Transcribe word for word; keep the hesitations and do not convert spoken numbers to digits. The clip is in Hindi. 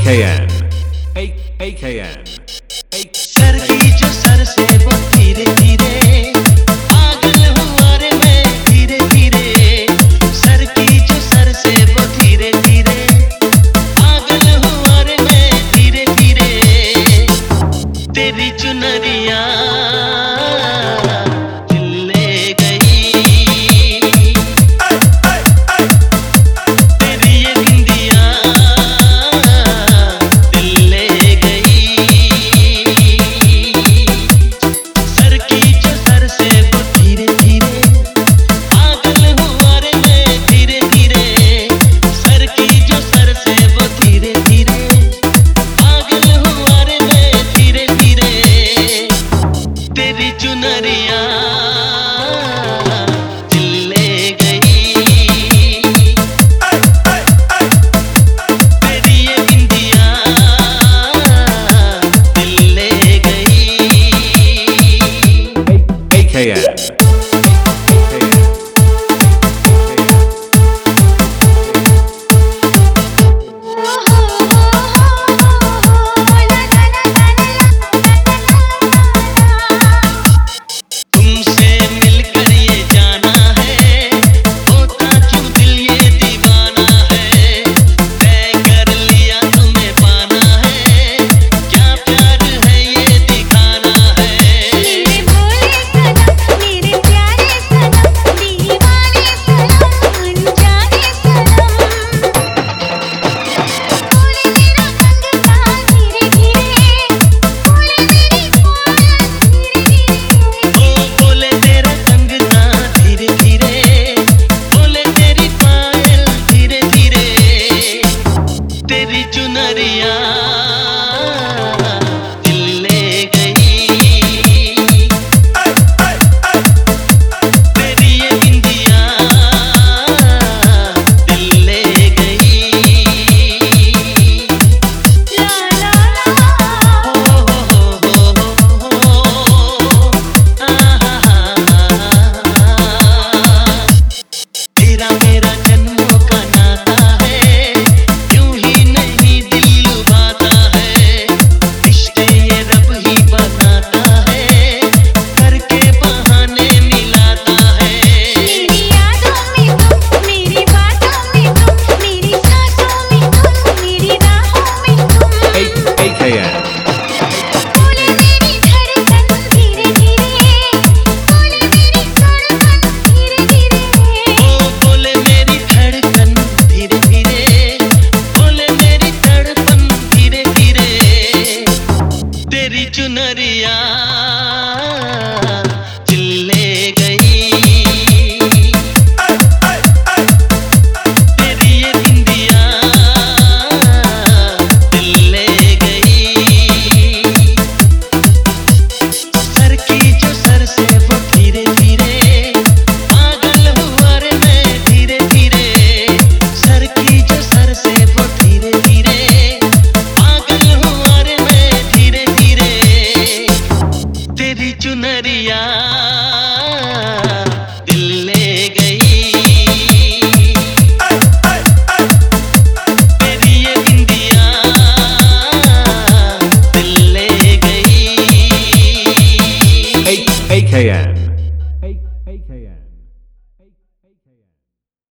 K N A K N sir की जो सर से वो धीरे धीरे पागल हुआ रे मैं धीरे धीरे। सर की जो सर से वो धीरे धीरे पागल हुआ रे मैं धीरे धीरे। तेरी चुनरिया दिल ले गई, तेरी ये बिंदिया दिल ले गई। सर की जो सर से वो धीरे धीरे पागल हुआ रे मैं धीरे धीरे। सर की जो सर से वो धीरे धीरे पागल हुआ रे मैं धीरे धीरे। तेरी चुनरिया दिल ले गई, तेरी ये बिंदिया दिल ले गई। A K N तुमसे मिलकर ये जाना है, होता क्यों दिल ये दीवाना है। तय कर लिया तुम्हें पाना है, क्या प्यार है ये दिखाना है। मेरे भोले सनम मेरे प्यारे सनम दीवाने सनम अनजाने सनम। बोले मेरा कंगना धीरे धीरे, बोले मेरी पायल धीरे धीरे। ओ बोले तेरा कंगना धीरे धीरे, बोले तेरी पायल धीरे धीरे। तेरी चुनरिया दिल ले गई, तेरी ये बिंदिया दिल ले गई। ला ला ला हो हो हो हो आहा। तेरा मेरा जन्मों का नाता है, यूं ही नहीं दिल लुभाता है। रिश्ते ये रब ही बनाता है, करके बहाने मिलाता है। मेरी यादों में तुम, मेरी बातों में तुम, मेरी सांसों में तुम, मेरी राहों में तुम। A K N बोले मेरी धड़कन धीरे धीरे, बोले मेरी धड़कन धीरे धीरे। ओ बोले मेरी धड़कन धीरे धीरे, बोले मेरी तड़पन धीरे धीरे। तेरी चुनरिया दिल ले गई, तेरी ये बिंदिया दिल ले गई। सर की जो सर से वो धीरे धीरे पागल हुआ रे मैं धीरे धीरे। सर की जो सर से वो धीरे धीरे पागल हुआ रे मैं धीरे धीरे। तेरी चुनरिया दिल ले गई, तेरी ये बिंदिया दिल ले गई। A K N